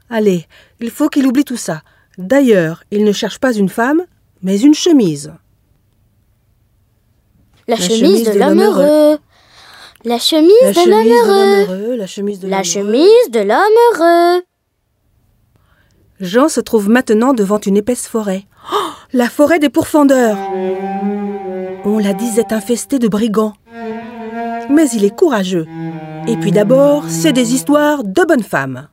Allez, il faut qu'il oublie tout ça. D'ailleurs, il ne cherche pas une femme, mais une chemise. La chemise de l'homme heureux. La chemise de l'homme heureux. La chemise de La l'homme chemise de l'homme heureux. Jean se trouve maintenant devant une épaisse forêt. Oh, la forêt des pourfendeurs. On la disait infestée de brigands. Mais il est courageux. Et puis d'abord, c'est des histoires de bonnes femmes.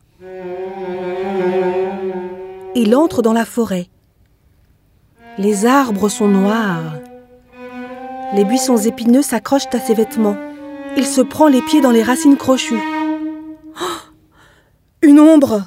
Il entre dans la forêt. Les arbres sont noirs. Les buissons épineux s'accrochent à ses vêtements. Il se prend les pieds dans les racines crochues. Oh, une ombre!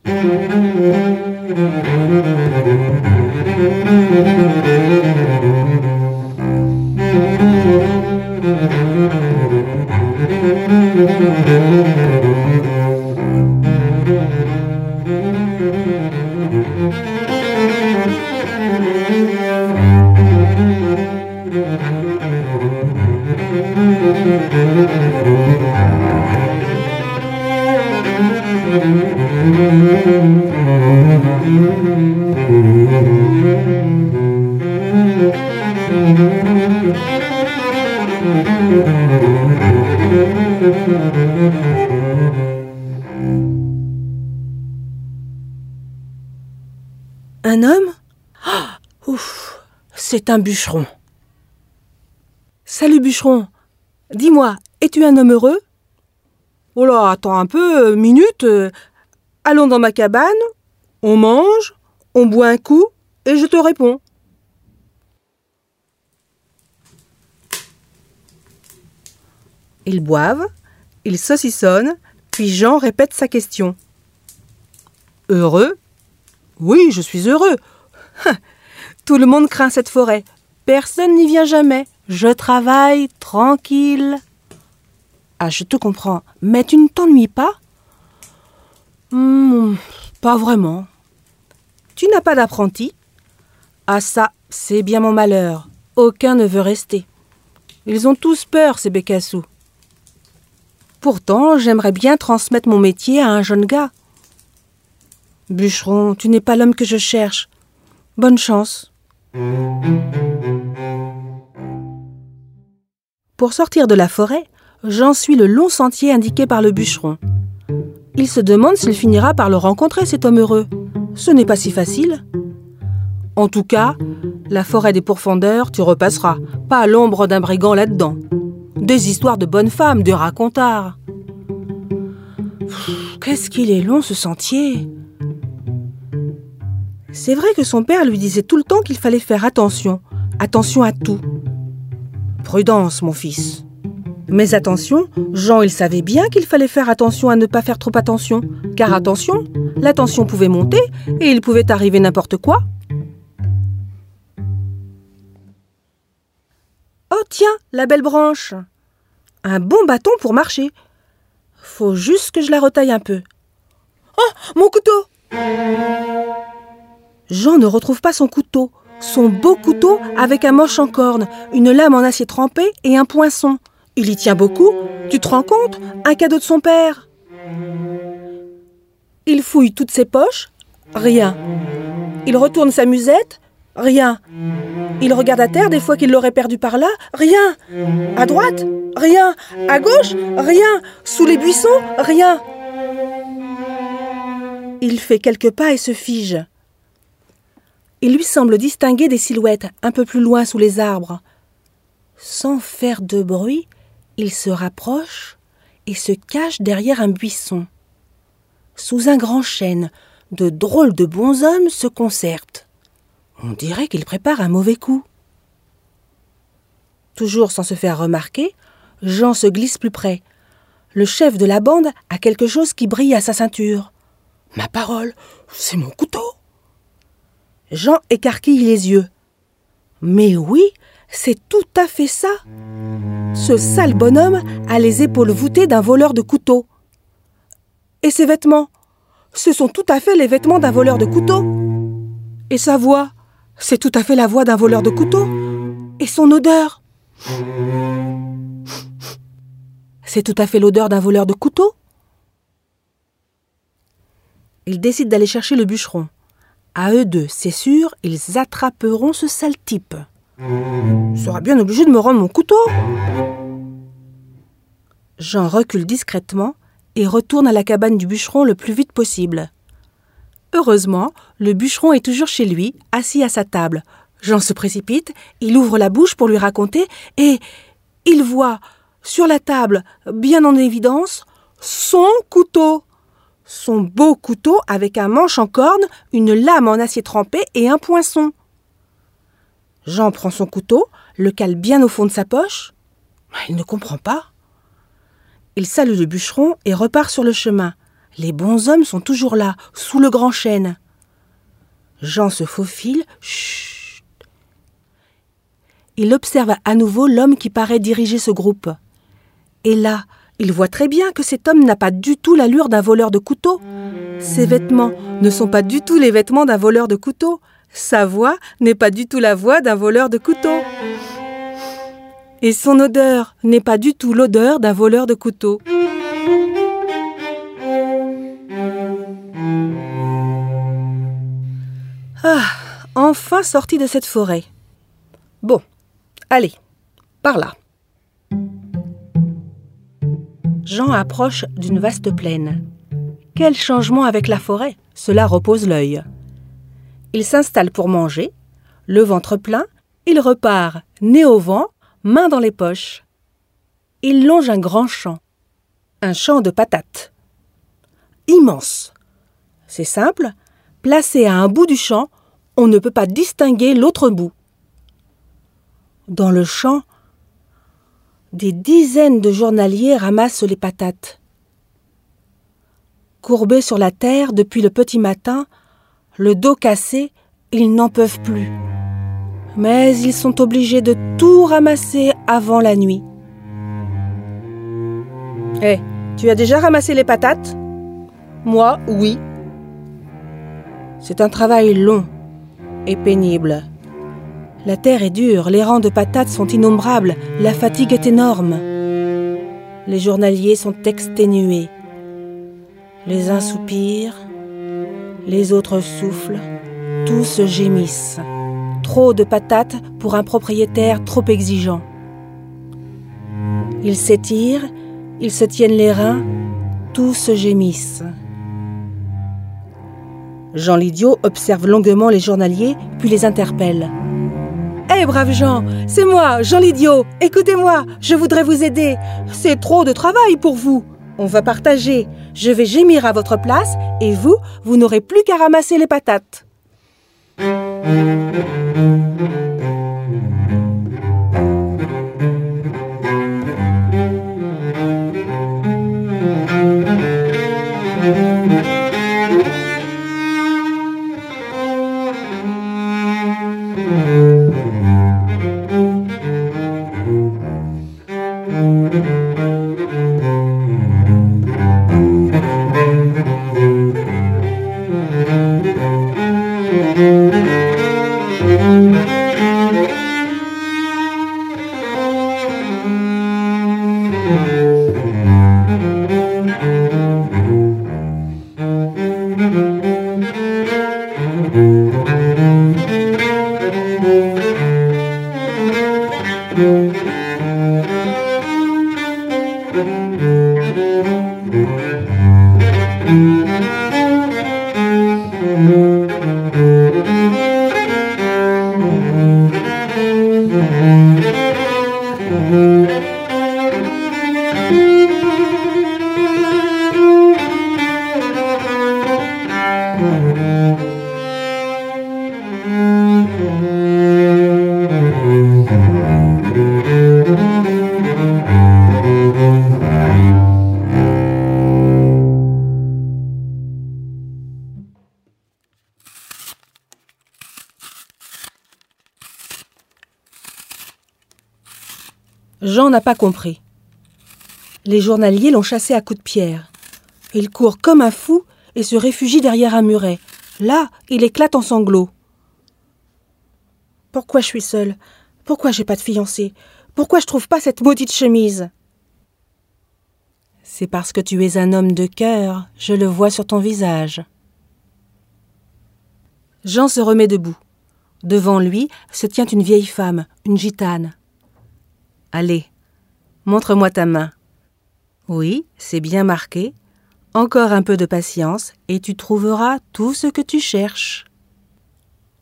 Un homme? Ouf, c'est un bûcheron. Salut bûcheron, dis-moi, es-tu un homme heureux? Oh là, attends un peu, minute. Allons dans ma cabane, on mange, on boit un coup et je te réponds. Ils boivent, ils saucissonnent, puis Jean répète sa question. Heureux? Oui, je suis heureux. Tout le monde craint cette forêt. Personne n'y vient jamais. Je travaille tranquille. Ah, je te comprends. Mais tu ne t'ennuies pas? Pas vraiment. Tu n'as pas d'apprenti? Ah ça, c'est bien mon malheur. Aucun ne veut rester. Ils ont tous peur, ces bécassous. Pourtant, j'aimerais bien transmettre mon métier à un jeune gars. Bûcheron, tu n'es pas l'homme que je cherche. Bonne chance. Pour sortir de la forêt, Jean suit le long sentier indiqué par le bûcheron. Il se demande s'il finira par le rencontrer, cet homme heureux. Ce n'est pas si facile. En tout cas, la forêt des pourfendeurs, tu repasseras. Pas l'ombre d'un brigand là-dedans. Des histoires de bonnes femmes, des racontards. Qu'est-ce qu'il est long, ce sentier! C'est vrai que son père lui disait tout le temps qu'il fallait faire attention à tout. Prudence, mon fils. Mais attention, Jean, il savait bien qu'il fallait faire attention à ne pas faire trop attention. Car attention, la tension pouvait monter et il pouvait arriver n'importe quoi. Oh tiens, la belle branche! Un bon bâton pour marcher. Faut juste que je la retaille un peu. Oh, mon couteau! Jean ne retrouve pas son couteau. Son beau couteau avec un manche en corne, une lame en acier trempé et un poinçon. Il y tient beaucoup, tu te rends compte? Un cadeau de son père. Il fouille toutes ses poches, rien. Il retourne sa musette, rien. Il regarde à terre des fois qu'il l'aurait perdu par là, rien. À droite, rien. À gauche, rien. Sous les buissons, rien. Il fait quelques pas et se fige. Il lui semble distinguer des silhouettes un peu plus loin sous les arbres. Sans faire de bruit, il se rapproche et se cache derrière un buisson. Sous un grand chêne, de drôles de bonshommes se concertent. On dirait qu'ils préparent un mauvais coup. Toujours sans se faire remarquer, Jean se glisse plus près. Le chef de la bande a quelque chose qui brille à sa ceinture. Ma parole, c'est mon couteau! Jean écarquille les yeux. Mais oui, c'est tout à fait ça. Ce sale bonhomme a les épaules voûtées d'un voleur de couteaux. Et ses vêtements, ce sont tout à fait les vêtements d'un voleur de couteaux. Et sa voix, c'est tout à fait la voix d'un voleur de couteaux. Et son odeur, c'est tout à fait l'odeur d'un voleur de couteaux. Ils décident d'aller chercher le bûcheron. À eux deux, c'est sûr, ils attraperont ce sale type. Il sera bien obligé de me rendre mon couteau. Jean recule discrètement et retourne à la cabane du bûcheron le plus vite possible. Heureusement, le bûcheron est toujours chez lui, assis à sa table. Jean se précipite, il ouvre la bouche pour lui raconter et il voit sur la table, bien en évidence, son couteau. Son beau couteau avec un manche en corne, une lame en acier trempé et un poinçon. Jean prend son couteau, le cale bien au fond de sa poche. Il ne comprend pas. Il salue le bûcheron et repart sur le chemin. Les bons hommes sont toujours là, sous le grand chêne. Jean se faufile. Chut. Il observe à nouveau l'homme qui paraît diriger ce groupe. Et là, il voit très bien que cet homme n'a pas du tout l'allure d'un voleur de couteau. Ses vêtements ne sont pas du tout les vêtements d'un voleur de couteau. Sa voix n'est pas du tout la voix d'un voleur de couteau. Et son odeur n'est pas du tout l'odeur d'un voleur de couteau. Ah, enfin sorti de cette forêt. Bon, allez, par là. Jean approche d'une vaste plaine. Quel changement avec la forêt, cela repose l'œil. Il s'installe pour manger, le ventre plein, il repart, nez au vent, mains dans les poches. Il longe un grand champ, un champ de patates. Immense. C'est simple, placé à un bout du champ, on ne peut pas distinguer l'autre bout. Dans le champ, des dizaines de journaliers ramassent les patates. Courbés sur la terre depuis le petit matin, le dos cassé, ils n'en peuvent plus. Mais ils sont obligés de tout ramasser avant la nuit. Hé, tu as déjà ramassé les patates ? Moi, oui. C'est un travail long et pénible. La terre est dure, les rangs de patates sont innombrables, la fatigue est énorme. Les journaliers sont exténués. Les uns soupirent, les autres soufflent, tous gémissent. Trop de patates pour un propriétaire trop exigeant. Ils s'étirent, ils se tiennent les reins, tous gémissent. Jean l'idiot observe longuement les journaliers, puis les interpelle. « Hé, braves gens, c'est moi, Jean l'idiot, écoutez-moi, je voudrais vous aider. C'est trop de travail pour vous. On va partager. Je vais gémir à votre place et vous n'aurez plus qu'à ramasser les patates. » Jean n'a pas compris. Les journaliers l'ont chassé à coups de pierre. Il court comme un fou et se réfugie derrière un muret. Là, il éclate en sanglots. Pourquoi je suis seule ? Pourquoi j'ai pas de fiancé ? Pourquoi je trouve pas cette maudite chemise ? C'est parce que tu es un homme de cœur, je le vois sur ton visage. Jean se remet debout. Devant lui se tient une vieille femme, une gitane. « Allez, montre-moi ta main. » Oui, c'est bien marqué. Encore un peu de patience et tu trouveras tout ce que tu cherches.